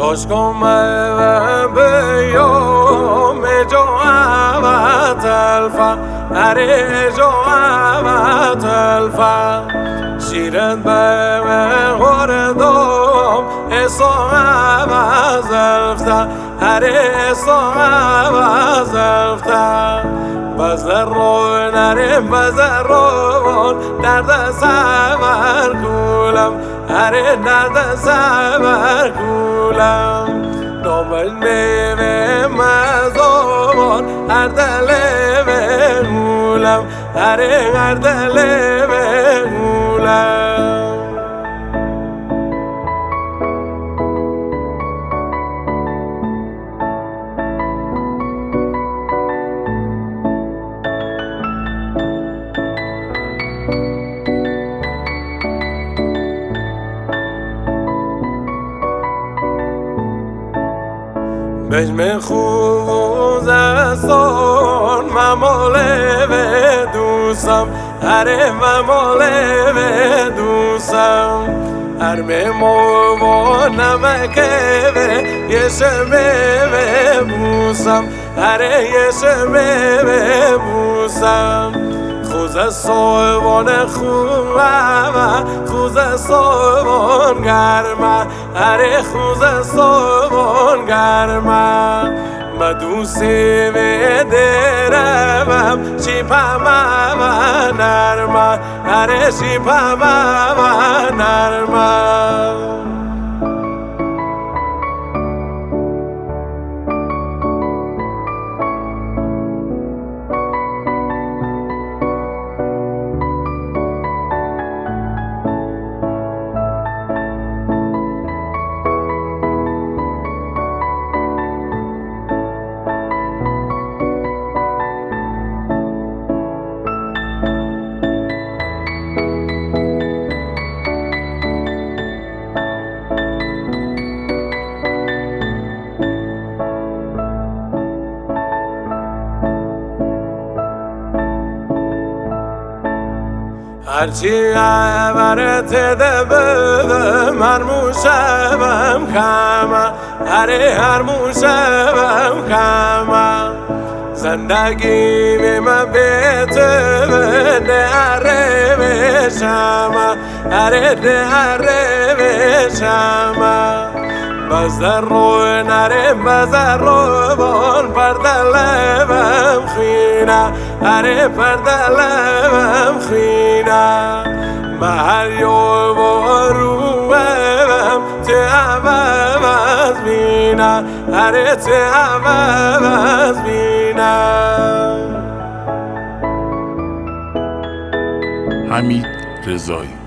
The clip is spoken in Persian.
کاشکم به یوم جواب تلفا اره جواب تلفا شیرت به خوردم اصاب زلفتا اره اصاب زلفتا بزرون اره بزرون درد سبر کولم اره درد سبر کولم دامل میوه مزامون هر دله بگولم اره هر دله بگولم بجم خوز استان مماله به دوستم هره مماله به دوستم هر مو نمکه به یه شمه به بوسم هره یه شمه به بوسم خوز سوان خوبم خوز سوان گرمه هره خوز سوان گرمه ما دوستی به درمم شیپم نرمه هره شیپم نرمه هرچی عبرت دبم هر موشبم کمه هر موشبم کمه زندگی بیم بیت نهره بشمه نهره بشمه بزرو نره بزرو بان پردلم خینه پردلم خینه محل یو بروم تعبم از بینه تعبم از بینه. حمید رضایی.